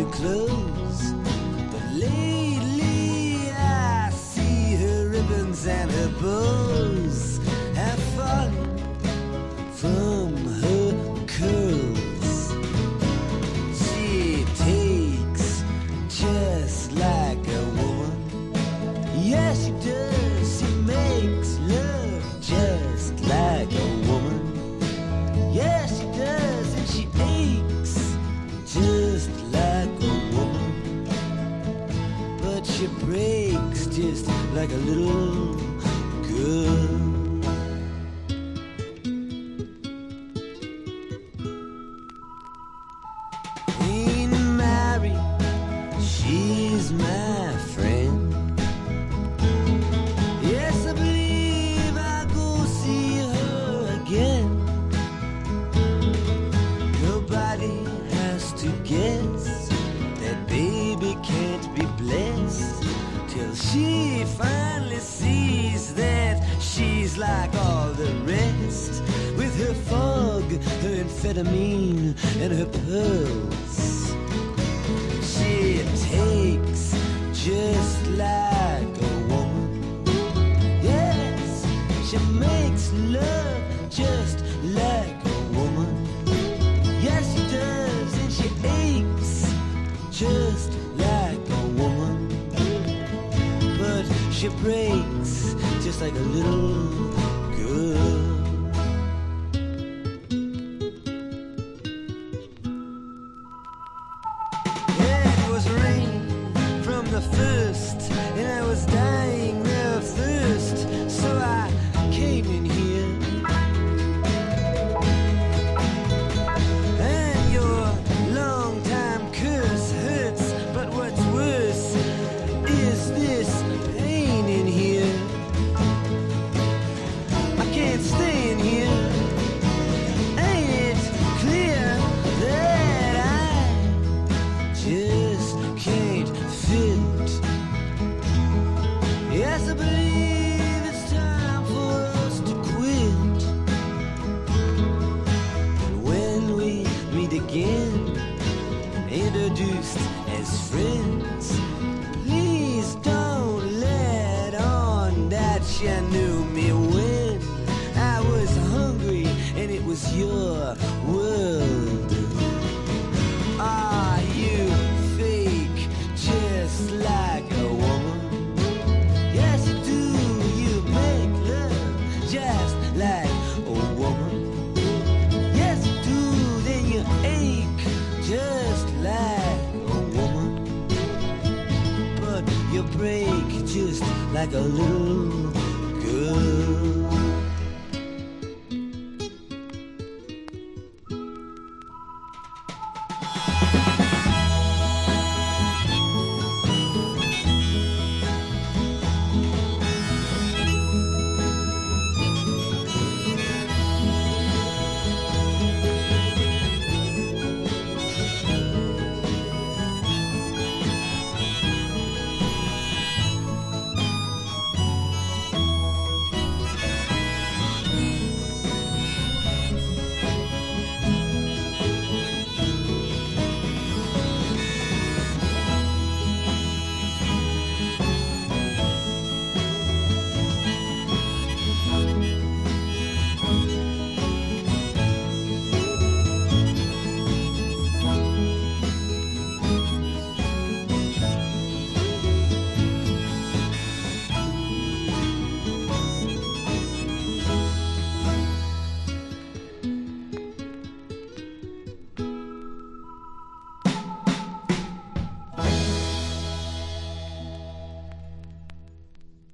new clothes. But lately I see her ribbons and her bows have fallen from her curls. She takes just like a woman. Yes, she does. She makes love just like a woman. Yes, she does, and she aches just like a woman. But she breaks just like a little girl. Ain't married, she's my friend. Yes, I believe I'll go see her again. Nobody has to guess that baby can't be blessed till she finally sees that she's like all the rest, with her fog, her amphetamine, and her pearls. She takes just like a woman. Yes, she makes love just like a woman. Yes, she does, and she aches just like a woman. But she breaks just like a little girl. It was rain from the first, and I was dying there of thirst, so I came in here. And your long-time curse hurts, but what's worse is this pain in here. I can't stay in here. Ain't it clear that I just can't fit? Yes, I believe it's time for us to quit. And when we meet again, introduced as friends, please don't let on that you knew me when I was hungry and it was your world. Are you fake just like a woman? Yes, you do. You make love just like a woman. Yes, you do. Then you ache just like a woman. But you break just like a little